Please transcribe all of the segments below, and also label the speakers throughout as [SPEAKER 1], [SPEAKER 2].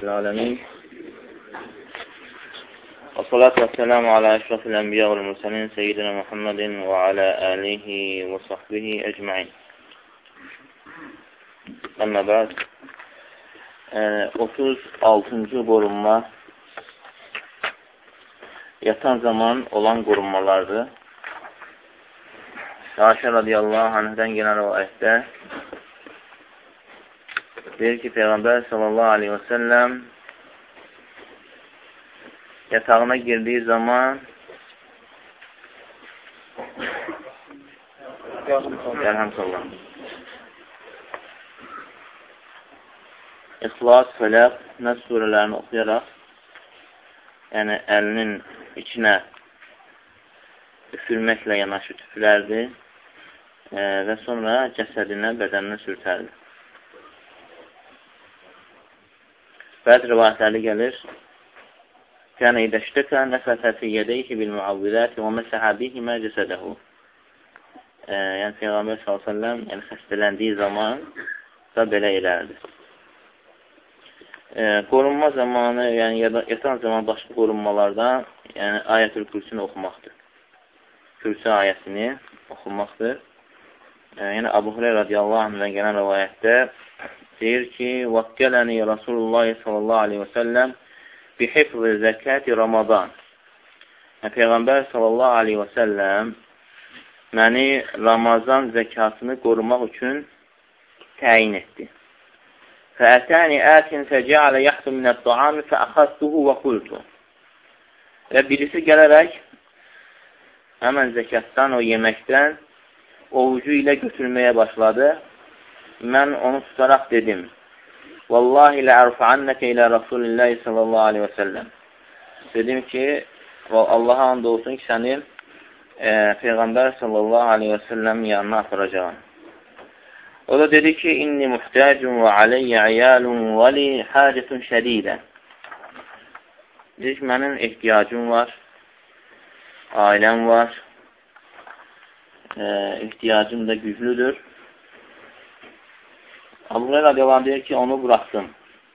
[SPEAKER 1] العالمين والصلاة والسلام على أشرف الأنبياء والمرسلين سيدنا محمد وعلى آله وصحبه أجمعين. Amma bəd 36-cı qorunma yatan zaman olan qorunmalardır. Ayşə radiyallahu anhədən gələn rivayətdə deyir ki, Peyğəmbər sallallahu aleyhi və səlləm yatağına girdiyi zaman İxlas, Fələq, Nəs surələrini oxuyaraq, yəni əlinin içinə üfürməklə yanaşı tüfürərdi və sonra cəsədinə, bədəninə sürtərdi. Bəzi rivayətləri gəlir, Kənə idəşdəkə nəfəsə fi yədəyhi bil-muavvizəti və məsəhə bihimə cəsədəhu. Yəni Peyğəmbər s.ə.v xəstələndiyi zaman da belə elərdi. Qorunma zamanı, yəni yatan zaman başqa qorunmalardan yəni Ayətül Kürsünü oxumaqdır. Kürsü ayəsini oxumaqdır. Yəni Əbu Hüreyrə radiyallahu anhdan gələn rivayətdə deyir ki, Vəkkələni Rasulullah sallallahu aleyhi və səlləm bihifzi zəkəti Ramazan. Peyğəmbər sallallahu aleyhi və səlləm məni Ramazan zəkatını qorumaq üçün təyin etdi. Fəətəni ətin fəcəalə yaxdu minət-taami fəəxəstuhu və qultu. Və birisi gələrək həmən zəkatdan, o yeməkdən ovucu ilə götürməyə başladı. Mən onu tutaraq dedim. Vallahi lə'ərfəannəkə ilə Rasulillahi sallallahu aleyhi və səlləm. Dedim ki, Allaha and olsun ki, səni Peyğəmbər sallallahu aleyhi və səlləm yanına aparacağım. O da dedi ki, inni muhtəcun və aleyyə iyalun və li hacətun şədidə. Dedi ki, mənim ehtiyacım var, ailəm var, ehtiyacım da güclüdür. Əbu Hüreyrə radiyallahu deyir ki, onu buraxdım.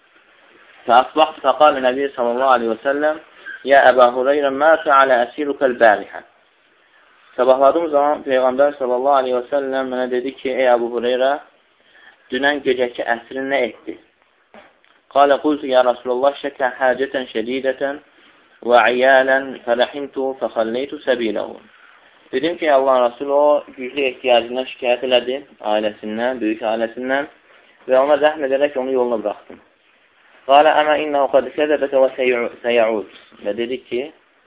[SPEAKER 1] Fəasbaxtı fəqalə Nəbi sallallahu aleyhi və səlləm Ya Əbə Hüreyrə mə fəalə əsirukəl bərihə. Sabahladığım zaman Peyğəmbər sallallahu aleyhi və səlləm mənə dedi ki, ey Əbu Hüreyrə, dünən gecəki əsrin nə etdi? Qalə qultu ya Rasulullah şəkə həcətən şədidətən və iyələn fərəhimtu fəxəlleytu səbiləhu. Dedim ki, Allah Rasulü o güclü ehtiyacından şikayət elədi, ailəsindən, böyük ailəsindən və ona rəhm edərək onu yoluna buraxdım. Qalə əmə innəhu qad kəzəbətə və səyəud. Və dedi ki,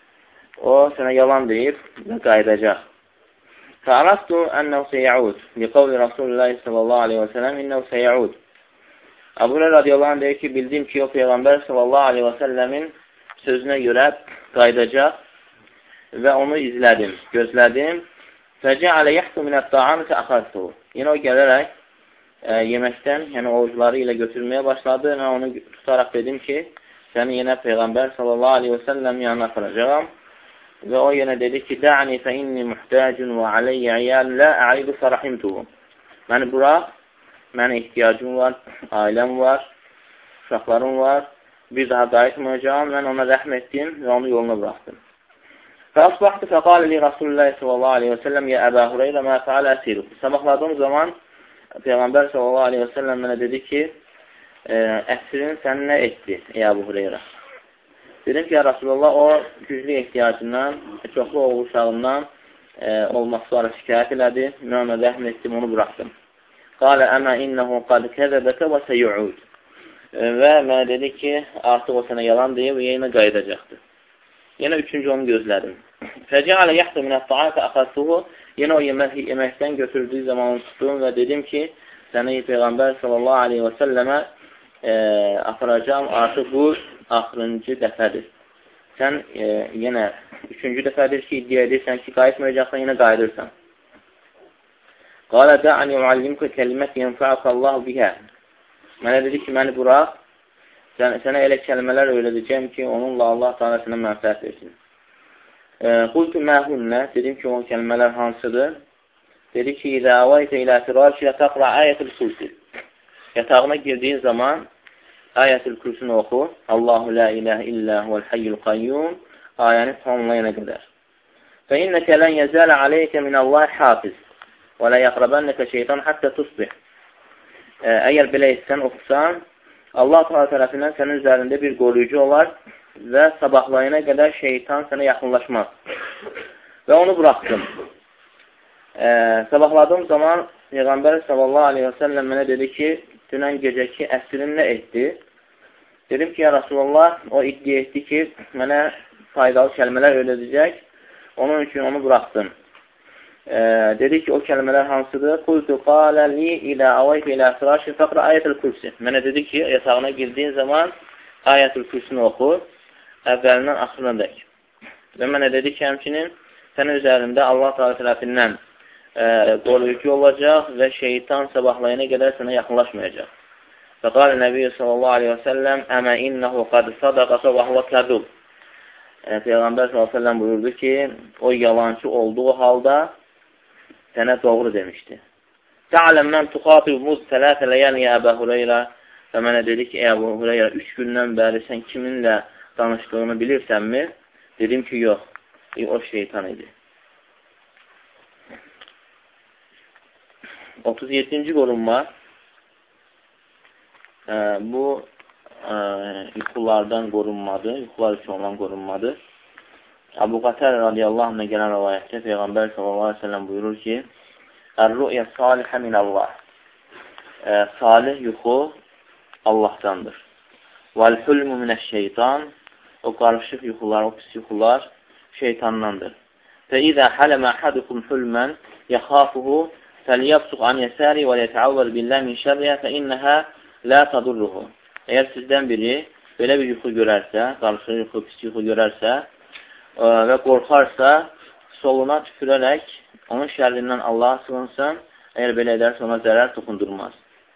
[SPEAKER 1] o sənə yalan deyib və qayıdacaq. Fəaraftu ənəhu səyəud. Liqavli Rasulullah sallallahu aleyhi və sələm innəhu səyəud. Əbu Hüreyrə radiyallahu anh deyir ki, bildim ki, o Peyğəmbər sallallahu aleyhi və səlləmin sözünə görə qayıdacaq və onu izlədim, gözlədim. Fəcəalə yaxdu minət-taami fəəxəstuhu. Yenə o gələrək yeməkdən, yəni ovucuları ilə götürməyə başladı və onu tutaraq dedim ki, səni yenə Peyğəmbər sallallahu aleyhi və səlləm yanına aparacağam. Və o yenə dedi ki, Də'ni fə inni muhtəcun və aleyyə iyal lə ə'idu fərahimtuhu. Məni burax, mənə ehtiyacım var, ailəm var, uşaqlarım var, bir daha qayıtmayacağım, mən ona rəhm etdim və onu yoluna buraxdım. Fəasbaxtı fəqalə li Rasulullah sallallahu aleyhi və səlləm ya Əbə Hüreyrə mə fəalə əsiruk. Sabahladığım zaman Peyğəmbər sallallahu aleyhi və səlləm mənə dedi ki, əsrin səni nə etdi, ey Əbu Hüreyrə? Dedim ki, ya Rasulullah, o güclü ehtiyacından, çoxlu oğul uşağından olması var şikayət elədi, mən ona rəhm etdim, onu buraxdım. Qalə əmə innəhu qad kəzəbəkə və səyuud. Və mənə dedi ki, artıq o sənə yalan deyib və yenə qayıdacaqdır. Yenə üçüncü onu gözlədim. Fəcəalə yaxdı minət-taami fəəxəstuhu. Yenə o yeməkdən götürdüyü zaman onu tutdum və dedim ki, səni Peyğəmbər sallallahu aleyhi və səlləmə aparacağım, artıq bu axırıncı dəfədir. Sən yenə üçüncü dəfədir ki, iddia edirsən ki, qayıtmayacaqsan, yenə qayıdırsan. Qalə də'ani muallimkə kəlimət yənfəəqəllahu bihə. Mənə dedi ki, məni burax, sənə elə kəlmələr öyrədəcəm ki, onunla Allah Teala sənə mənfəət versin. Qultu məhünnə, dedim ki, o kəlmələr hansıdır? Dedi ki, İzə əvaytə ilə firashilə təqra ayətül kursi. Yatağına girdiyin zaman Ayətül Kürsünü oxu. Allahu la ilahe illə huvəl hayyul qayyum ayəni tamamlayana qədər. Fə innəkə lən yəzələ aleykə minəllahi hafiz və lə yəqrəbənnəkə şeytan həttə tusbih. Əgər belə etsən, oxusan, Allah tərəfindən sənin üzərində bir qoruyucu olar və sabahlayana qədər şeytan sənə yaxınlaşmaz. Və onu buraxdım. Sabahladığım zaman Peyğəmbər sallallahu aleyhi və səlləm mənə dedi ki, dünən gecəki əsrin nə etdi? Dedim ki, ya Rasulullah, o iddia etdi ki, mənə faydalı kəlmələr öyrədəcək, onun üçün onu buraxdım. Dedi ki, o kəlmələr hansıdır? Qultu qalə li ilə avayfə ilə firəşin fəqrə ayətül kürsi. Mənə dedi ki, yatağına girdiyin zaman ayətül kürsünü oxu, əvvəlindən axırına dək. Və mənə dedi ki, həmçinin sənin üzərində Allah tərəfindən qoruyucu olacaq və şeytan sabahlayana qədər sənə yaxınlaşmayacaq. Və qalə Nəbiyyə sallallahu aleyhi və səlləm əmə innəhu qad sadaqasa və huvə kədub. Peyğəmbər sallallahu aleyhi və səlləm buyurdu ki, o yalancı olduğu halda sənə doğru demişdi. Tə'aləm mən tuxatib muz tələtə ləyəni Əbə Hüreyrə və mənə dedi ki, Əbə Hüreyrə 3 gündən bəri sən kiminlə danışdığını bilirsənmi? Dedim ki, yox, o şeytan idi. 37-ci qorunma bu yuxulardan qorunmadır, yuxular üçün olan qorunmadır. Əbu Qatər radiyallahu anh'a gələn rəvayətdə Peyğəmbər sallallahu aleyhi ve sellem buyurur ki, Ər-rü'yə salihə minəllah. Salih yuxu Allahdandır. Vəl-hülmü minəş-şeytan. O qarışıq yuxular, o pis yuxular şeytandandır. Fə-izə hələmə əhədukum hülmən yəxafuhu فَلْيَبْسُقْ عَنْ يَسَارِ وَلْيَتَعَوَّرْ بِاللّٰهِ مِنْ شَرِّهَا فَإِنَّهَا لَا تَضُرُّهُ. Əgər sizdən biri belə bir yuxu görərsə, qarışıq yuxu, pis yuxu görərsə və qorxarsa, soluna tüpürərək onun şərrindən Allah'a sığınsın, əgər belə edərsə ona zərər toxundurmaz.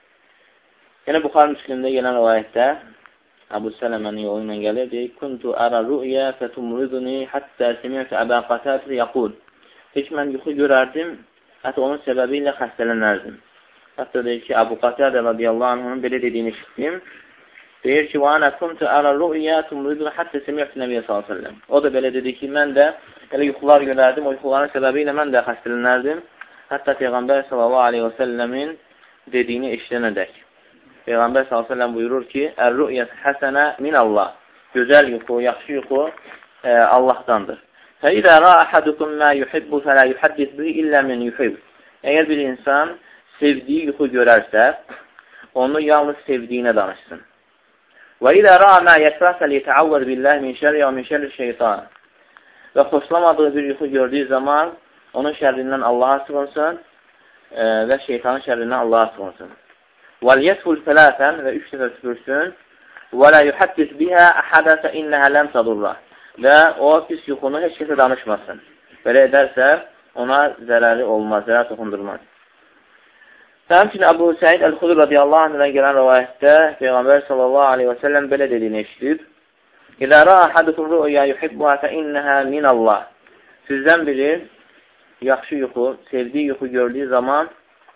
[SPEAKER 1] Yenə Buxar Müslimdə gələn rivayətdə Əbu Sələmənin yolu ilə gəlir, deyir, Kuntu ərə rü'yə fətumriduni həttə semiyyətə Əbə Qatədir yəqul. Heç mən yuxu görərdim, hətta onun səbəbi ilə xəstələnərdim. Hətta deyir ki, Əbu Qatədə radiyallahu anh'ın belə dediyini işitdim. Deyir ki, وَاَنَا كُنْتُ أَرَى الرُّؤْيَا تُمْرِدُنَ حَتَّى سَمِعْتُ النَّبِيَّ sallallahu aleyhi ve sellem. O da belə dedi ki, mən də elə yuxular görərdim, o yuxuların səbəbi ilə mən də xəstələnərdim. Hətta Peyğəmbər sallallahu aleyhi ve sellemin dediyini eşlənədək. Peyğəmbər sallallahu aleyhi ve sellem buyurur ki, Ər-rü'yə həsənə minəllah. Gözəl yuxu, yaxşı yuxu Allahdandır. فَإِذَا رَا أَحَدُكُمْ مَا يُحِبُّ فَلَا يُحَدِّثْ بِهِ إِلَّا مِنْ يُحِبُّ. Əgər bir insan sevdiyi yuxu görərsə, onu yalnız sevdiyinə danışsın. وَإِذَا رَا مَا يَكْرَهُ فَلْيَتَعَوَّذْ بِاللّٰهِ مِنْ شَرِّهِ وَمِنْ شَرِّ الشَّيْطَانِ. Və xoşlamadığı bir yuxu gördüyü zaman onun şərrindən Allah'a sığınsın və şeytanın şərrindən Allah'a sığınsın. وَلْيَسْفُلْ ثَلَاثًا və 3 dəfə süpürsün. وَلَا يُحَدِّثْ بِهَا أَحَدًا فَإِنَّهَا لَمْ تَضُرَّهُ. Və o pis yuxunu heç kəsə danışmasın. Belə edərsə, ona zərəri olmaz, zərər toxundurmaz. Həmçinin Əbu Səid Əl-Xudri radiyallahu anh'dan gələn rəvayətdə Peyğəmbər sallallahu aleyhi və səlləm belə dediyini eşitib, İzə rəə əhədukum rü'yə yuhibbuhə fəinnəhə minəllah. Sizdən biri yaxşı yuxu, sevdiyi yuxu gördüyü zaman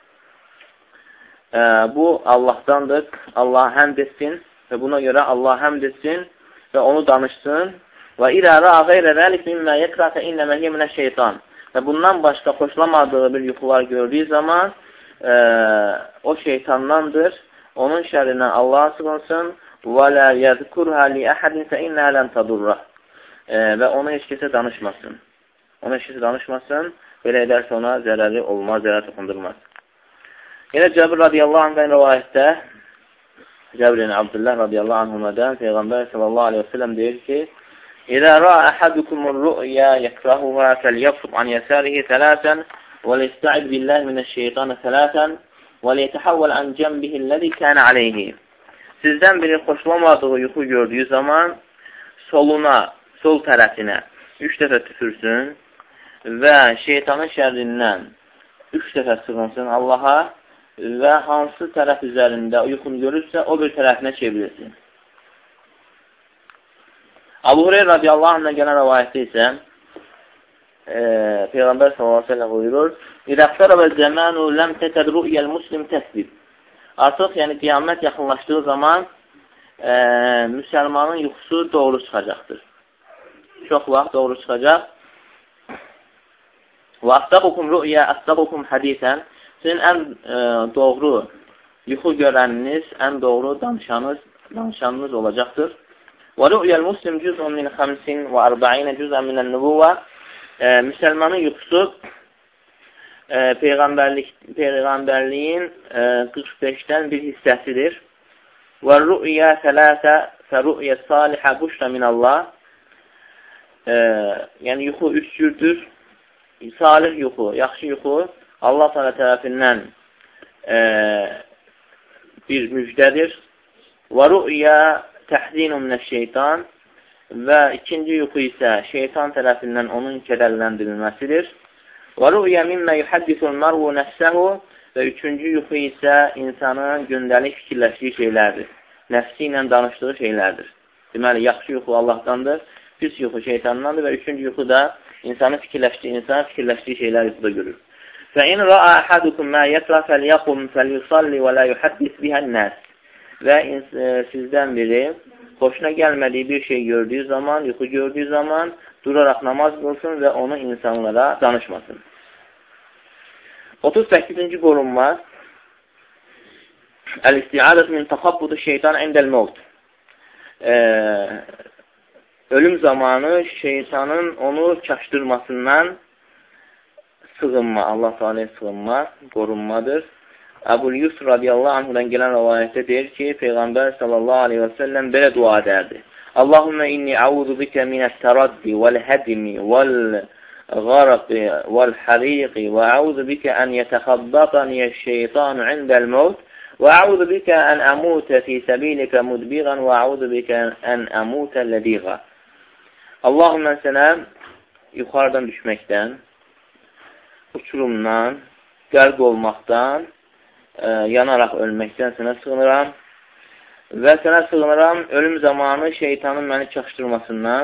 [SPEAKER 1] bu Allahdandır, Allah'a həmd etsin və buna görə Allah'a həmd etsin və onu danışsın. Və İzə rəə qeyrə zəlik mimmə yəkrə fəinnəmə hiyə minəş-şeytan. Və bundan başqa xoşlamadığı bir yuxular gördüyü zaman o şeytandandır. Onun şərrindən Allah'a sığınsın. وَلَا يَذْكُرْهَا لِأَحَدٍ فَإِنَّهَا لَمْ تَضُرَّهُ. Və ona heç kəsə danışmasın. Ona heç kəsə danışmasın. Belə edərsə ona zərəri olmaz, zərər toxundurmaz. Yenə Cəbir radiyallahu anh'dan rivayətdə Cəbir Abdullah radiyallahu anh'dan Peyğəmbər sallallahu aleyhi ve sellem deyir ki İzə rəə əhədukumur rü'yə yəkrəhuhə fəlyəfsub an yəsərihi tələsən وَلَيَسْتَعِذْ بِاللّٰهِ مِنَ الشَّيْطَانِ ثَلَاثًا وَلَيَتَحَوَّلْ عَنْ جَنْبِهِ الَّذِي كَانَ عَلَيْهِ. Sizdən biri xoşlamadığı yuxu gördüyü zaman sol tərəfinə 3 dəfə tüfürsün və şeytanın şərrindən 3 dəfə sığınsın Allaha və hansı tərəf üzərində yuxunu görürsə, o bir tərəfinə çevrilsin. Əbu Hüreyrə radiyallahu anh'dan gələn rəvayətdə isə Peyğəmbər sallallahu aleyhi ve sellem buyurur İzə qərəbə zəmənu ləm təkəd rü'yəl muslim təsbib. Artıq, yəni qiyamət yaxınlaşdığı zaman müsəlmanın yuxusu doğru çıxacaqdır. Çox vaxt doğru çıxacaq. Və əsdəqukum rü'yə, əsdəqukum hədisən. Sizin ən doğru yuxu görəniniz, ən doğru danışanınız olacaqdır. Və rü'yəl muslim cüz'un min 45 və 40 cüz'ən minən nübuvvə. Müsəlmanın yuxusu Peyğəmbərliyin 45-dən bir hissəsidir. Və rü'yə sələsə fərü'yə salihə buşra minəllah. Yəni, yuxu üç cürdür. Salih yuxu, yaxşı yuxu Allah tərəfindən bir müjdədir. Və rü'yə təhzinun minəş-şeytan. Və ikinci yuxu isə şeytan tərəfindən onun kədərləndirilməsidir. Və rü'yə mimmə yuhəddisul mərvu nəfsəhu. Və üçüncü yuxu isə insanın gündəlik fikirləşdiyi şeylərdir. Nəfsi ilə danışdığı şeylərdir. Deməli, yaxşı yuxu Allahdandır, pis yuxu şeytandandır və üçüncü yuxu da insanın fikirləşdiyi şeylər yuxuda görür. فَاِنْ رَأَى أَحَدُكُمْ مَا يَكْرَ فَلْيَقُمْ فَلْيُصَلِّ وَلَا يُحَدِّثْ بِهَا النَّاسِ. Və sizdən biri xoşuna gəlmədiyi bir şey gördüyü zaman, yuxu gördüyü zaman duraraq namaz qılsın və onu insanlara danışmasın. 38-ci qorunma Əl-isti'adət min təxabbudu şeytan indəl-mevt. Ölüm zamanı şeytanın onu çaşdırmasından sığınma, Allah Teala'ya sığınma, qorunmadır. Əbul Yusr radiyallahu anhudan gələn rivayətdə deyir ki, Peyğəmbər sallallahu aleyhi və səlləm belə dua edərdi. Allahümmə inni əuzu bikə minət-təraddi vəl-hədimi vəl-qarqi vəl-həriqi və əuzu bikə ən yətəxabbataniyəş-şeytanu indəl-mevt və əuzu bikə ən əmutə fi səbilikə mudbiğən və əuzu bikə ən əmutə lədiğə. Allahümmə sənə yuxarıdan düşməkdən, uçurumdan, qərq olmaqdan, yanaraq ölməkdən sənə sığınıram və sənə sığınıram ölüm zamanı şeytanın məni çaşdırmasından,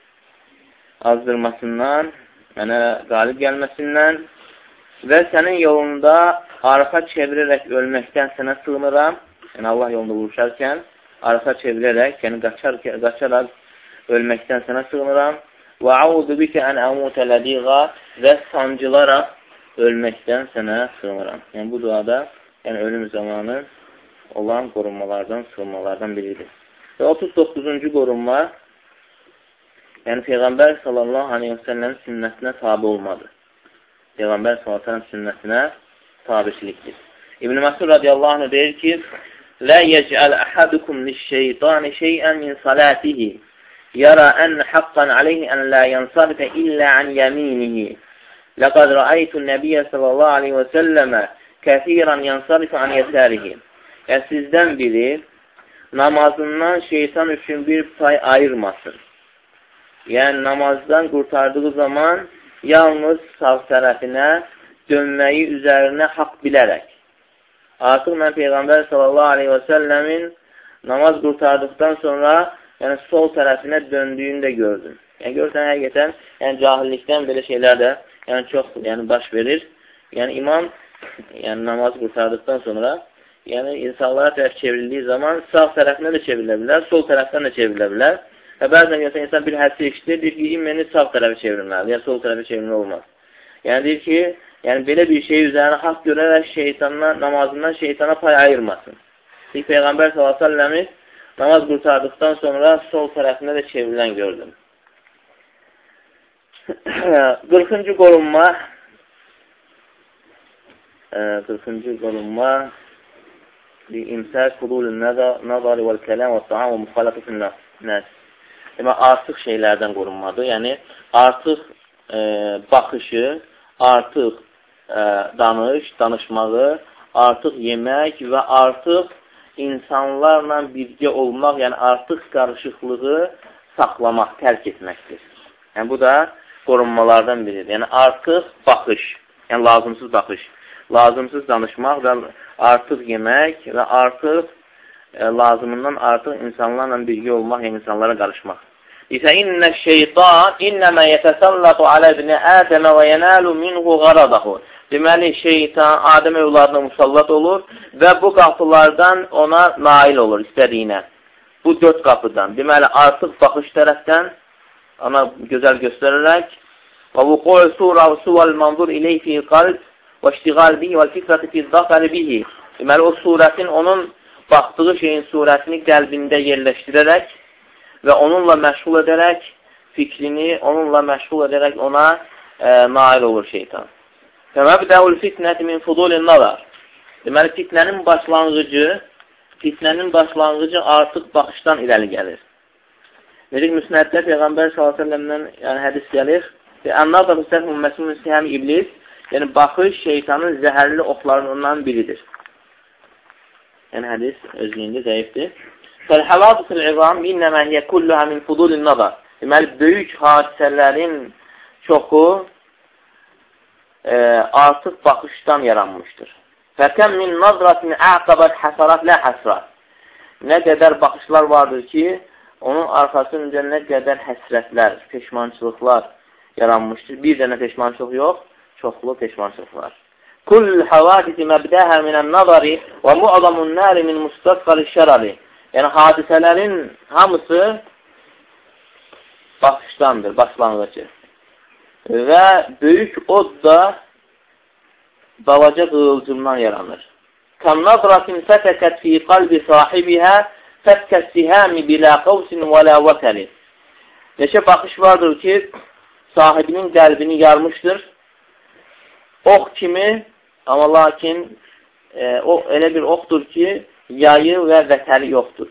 [SPEAKER 1] azdırmasından, mənə qalib gəlməsindən və sənin yolunda arxa çevirərək ölməkdən sənə sığınıram. Yəni, Allah yolunda vuruşarkən arxa çevirərək, yəni qaçaraq ölməkdən sənə sığınıram. Və əuzu bikə ən əmutə lədiğə və sancılaraq ölməkdən sənə sığınıram. Yəni, bu duada yəni, ölüm zamanı olan qorunmalardan, sığınmalardan biridir. Və 39-cu qorunma yəni, Peyğəmbər sallallahu aleyhi və səlləm sünnətinə tabi olmadı. Peyğəmbər sallallahu aleyhi və səlləm sünnətinə tabiçilikdir. İbn-i Məsud radiyallahu anh deyir ki, Lə yecəl əhədukum liş-şeytani şeyən min salatihi yara ən haqqan aleyhi ən la yansarifə illə an yaminihi. Ləqad rəaytu nəbiyyə sallallahu aleyhi və səlləmə kəthirən yansarifə an yəsərihi. Yəni, sizdən biri namazından şeytan üçün bir pay ayırmasın. Yəni, namazdan qurtardığı zaman yalnız sağ tərəfinə dönməyi üzərinə haqq bilərək. Artıq mən Peyğəmbər sallallahu aleyhi və səlləmin namaz qurtardıqdan sonra yəni, sol tərəfinə döndüyünü də gördüm. Yəni, görürsən, həqiqətən, yəni, cahillikdən belə şeylər də yəni, çox baş verir. Yəni, imam namaz qurtardıqdan sonra insanlara tərəf çevrildiyi zaman sağ tərəfinə də çevrilə bilər, sol tərəfdən də çevrilə bilər. Və bəzən insan bir hədisi eşitir, deyir ki, məni sağ tərəfə çevrilməli, ya sol tərəfə çevrilməli olmaz. Yəni, deyir ki, belə bir şey üzərinə haqq görərək namazından şeytana pay ayırmasın. Peyğəmbər s.ə.v namaz qurtardıqdan sonra sol tərəfinə də çevrilən gördüm. 40-cı qorunma 40-cı qorunma İmsək hudulun nəzari vəl-kələm və ta'am və müxalətifin nəs. Demək, artıq şeylərdən qorunmadır. Yəni, artıq baxışı, artıq danışmağı, artıq yemək və artıq insanlarla birgə olmaq, yəni artıq qarışıqlığı saxlamaq, tərk etməkdir. Yəni, bu da qorunmalardan biridir. Yəni, artıq baxış, yəni lazımsız baxış, lazımsız danışmaq və artıq yemək və artıq lazımından artıq insanlarla birgə olmaq, yəni insanlara qarışmaq. İsə innəş-şeytan innəmə yətəsəllatu alə ibn Ədəmə və yənəlu minhu qaradahu. Deməli, şeytan Adəm övladına musallat olur və bu qapılardan ona nail olur istədiyinə. bu 4 qapıdan. Deməli, artıq baxış tərəfdən ona gözəl göstərərək və vuqu'u surəsi vəl manzur ileyhi fi qalb və iştiğal bihi vəl fikrati fi zafər bihi. Deməli, o surətin, onun baxdığı şeyin surətini qəlbində yerləşdirərək və onunla məşğul edərək, fikrini onunla məşğul edərək ona nail olur şeytan. Fəməbdəul fitnəti min fudulin nazar. Deməli, fitnənin başlanğıcı artıq baxışdan irəli gəlir. Necə müsnəddə Peyğəmbər s.ə.v-dən yəni, hədis gəlir. Ən-nazar hüssəhmun məsmun sihəm iblis, yəni baxış şeytanın zəhərli oxlarından biridir. Yəni hədis özlüyündə zəifdir. Fəl-həvadisul izam innəmə hiyə kulluhə min fudulin nazar. Deməli, böyük hadisələrin çoxu artıq baxışdan yaranmışdır. Fəkəm min nazratin əqabət həsərat lə həsrat. Nə qədər baxışlar vardır ki, onun arxasınca nə qədər həsrətlər, peşmançılıqlar yaranmışdır. Bir dənə peşmançılıq yox, çoxlu peşmançılıqlar. Kull havadisi məbdəhə minən nazari və mu'adamun nəri min mustasqalı şərari. Yəni, hadisələrin hamısı baxışdandır, başlanğıcı. Və böyük od da balaca qığılcımdan yaranır. Kam nazratin fətəkət fi qalbi sahibihə fətkəssihəmi bilə qavsin və lə vətəli. Neçə baxış vardır ki, sahibinin qəlbini yarmışdır. Ox kimi, amma lakin o elə bir oxdur ki, yayı və vətəli yoxdur.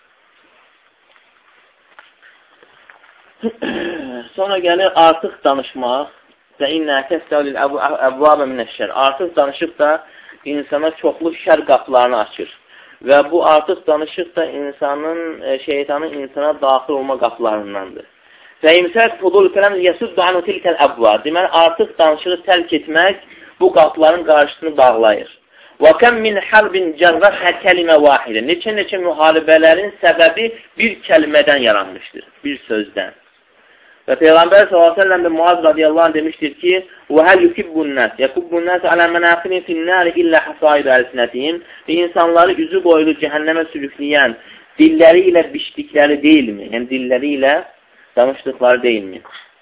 [SPEAKER 1] Sonra gəlir artıq danışmaq. Və innə təstəvlil əvvabə minəşşər. Artıq danışıq da insana çoxlu şər qapılarını açır. Və bu artıq danışıq da şeytanın insana daxil olma qapılarındandır. Və imsək fudul kələm yəsuddu anu tilkəl əvvab. Deməli, artıq danışığı tərk etmək bu qapıların qarşısını bağlayır. Və kəm min hərbin cərrəhə kəlimə vahidə. Neçə müharibələrin səbəbi bir kəlmədən yaranmışdır, bir sözdən. Və Peyğəmbər s.ə.v də Muaz radiyallahu anh demişdir ki, وَهَلْ يُكِبُّ النَّاسِ يَكُبُّ النَّاسِ عَلَى مَنَاقِنِ فِي النَّارِ إِلَّا حَصَائِدُ أَلْسِنَتِهِمْ Və insanları üzü boylu cəhənnəmə sürükləyən dilləri ilə biçdikləri deyilmi? Yəni, dilləri ilə danışdıqları deyilmi?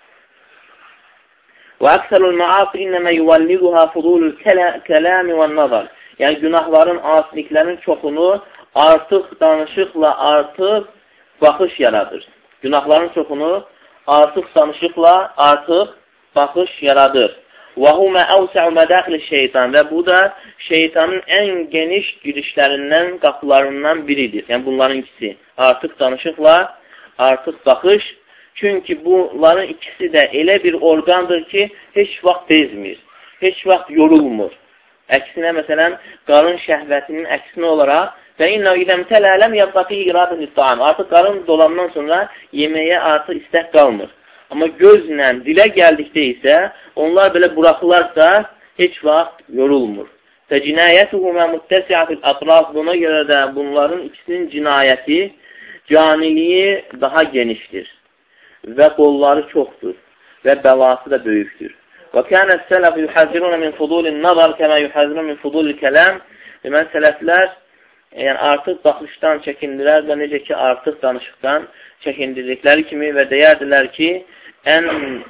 [SPEAKER 1] وَأَكْسَرُ الْمَعَاصِ إِنَّمَا يُوَلِّدُهَا فُضُولُ الْكَلَامِ وَالنَّظَرِ Yəni, günahların, asiliklərin çoxunu artıq danışıqla, artıq baxış yaradır. Günahların çoxunu artıq danışıqla, artıq baxış yaradır. وَهُمَ أَوْسَعُ مَدَاخِلِ şeytan Və bu da şeytanın ən geniş girişlərindən, qapılarından biridir. Yəni, bunların ikisi. Artıq danışıqla, artıq baxış. Çünki bunların ikisi də elə bir orqandır ki, heç vaxt bezmir, heç vaxt yorulmur. Əksinə, məsələn, qarın şəhvətinin əksinə olaraq və inna idəmtələ ləm yabqati iradə lüttam. Artıq qarın dolandan sonra yeməyə artıq istək qalmır. Amma gözlə, dilə gəldikdə isə onlar belə buraxılarsa heç vaxt yorulmur. Və cinayətuhumə muttəsi'atil atraf Buna görə də bunların ikisinin cinayəti, caniliyi daha genişdir və qolları çoxdur və bəlası da böyükdür. Və kənət sələf yuhəzirunə min fudulin nazar kəmə yuhəzirun min fudulil kələm Deməli, sələflər yəni, artıq baxışdan çəkindirər və necə ki, artıq danışıqdan çəkindirdikləri kimi və deyərdilər ki, ən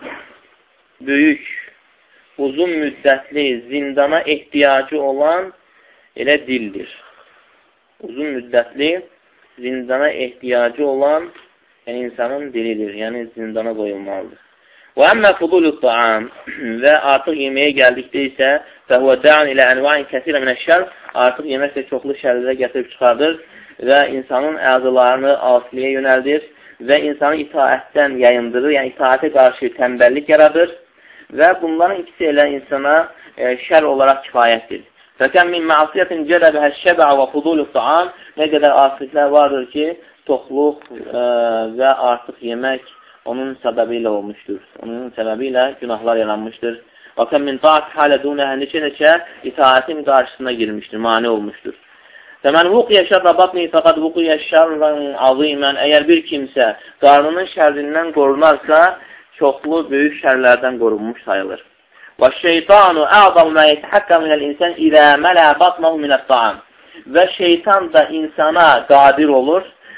[SPEAKER 1] böyük, uzun müddətli zindana ehtiyacı olan elə dildir. Uzun müddətli zindana ehtiyacı olan yəni, insanın dilidir, yəni zindana qoyulmalıdır. Və əmmə fudulul ta'am və artıq yeməyə gəldikdə isə fəhvə da'an ilə ənvain kəsirə minəşşər artıq yemək də çoxlu şərlərə gətirib çıxardır və insanın əzalarını asiliyə yönəldir və insanı itaətdən yayındırır, yəni itaətə qarşı tənbəllik yaradır və bunların ikisi elə insana şər olaraq kifayətdir. Fəkən min məasiyyətin cələbəhə şəbə və fudulul ta'am nə qədər asiliklər vardır ki, toxluq və artıq yemək onun səbəbi ilə olmuşdur. Onun səbəbi ilə günahlar yaranmışdır. Və kəm min taat halə dunəhə neçə itaətin qarşısına girmişdir, mani olmuşdur. Və mən vuqiyə şərrə batni fəqad vuqiyə şərrən azimən Əgər bir kimsə qarnının şərrindən qorunarsa, çoxlu böyük şərlərdən qorunmuş sayılır. Və şeytanu ə'dam mə yetəhəkkə minəl insən ilə mələ batnahu minət taam Və şeytan da insana qadir olur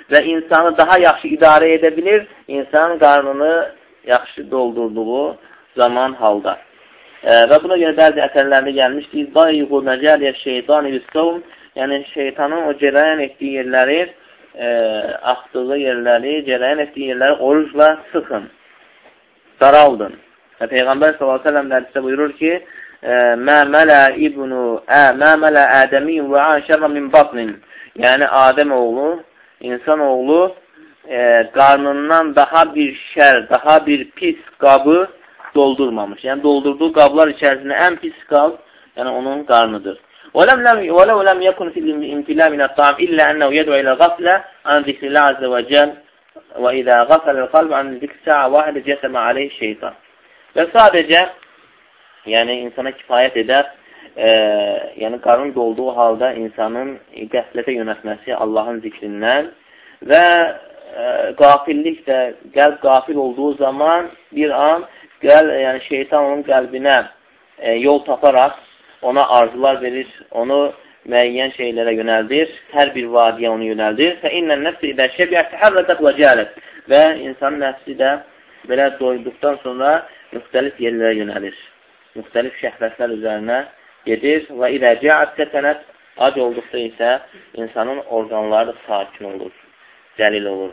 [SPEAKER 1] və insanı daha yaxşı idarə edə bilir, insanın qarnını yaxşı doldurduğu zaman halda. Və buna görə bəzi əsərlərdə gəlmişdir. Dayiqu məcəliyə şeytani bissavm, yəni şeytanın o cərəyan etdiyi yerləri, axdığı yerləri, cərəyan etdiyi yerləri orucla sıxın, daraldın. Və Peyğəmbər s.ə.v hədisdə buyurur ki, mə mələ ədəmiyyün və şərrə min batnin, yəni Adəm oğlu, insan oğlu qarnından daha bir şər, daha bir pis qabı doldurmamış. Yəni doldurduğu qablar içərisində ən pis qab, yəni onun qarnıdır. وَلَوْ لَمْ يَكُنْ فِي الْاِمْتِلَى مِنَ الطَّعَامِ إِلَّا أَنَّهُ يَدْعُ إِلَى الْغَفْلَةِ عَنْ ذِكْرِ اللّٰهِ عَزَّ وَجَلَّ وَإِذَا غَفَلَ الْقَلْبُ عَنْ ذِكْرِ سَاعَةٍ وَاحِدَةٍ جَثَمَ عَلَيْهِ şeytan. Və sadəcə, yəni insana kifayət edər, yəni qarın dolduğu halda insanın qəflətə yönətməsi Allahın zikrindən və qafillik də, qəlb qafil olduğu zaman bir an yəni şeytan onun qəlbinə yol taparaq ona arzular verir, onu müəyyən şeylərə yönəldir, hər bir vadiyə onu yönəldir. فَإِنَّ النَّفْسِ إِذَا شَبِعَتْ تَحَرَّكَتْ وَجَالَتْ və insanın nəfsi də belə doyduqdan sonra müxtəlif yerlərə yönəlir. Müxtəlif şəhvətlər üzərinə gedir və ilə cəat sətənət, ac olduqda isə insanın orqanları sakin olur, cəlil olur.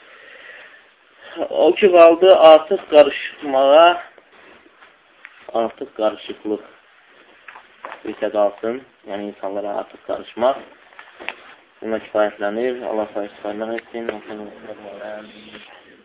[SPEAKER 1] O ki, qaldı artıq qarışıqlıq isə qalsın, yəni insanlara artıq qarışmaq. Buna kifayətlənir, Allah sayısından etsin.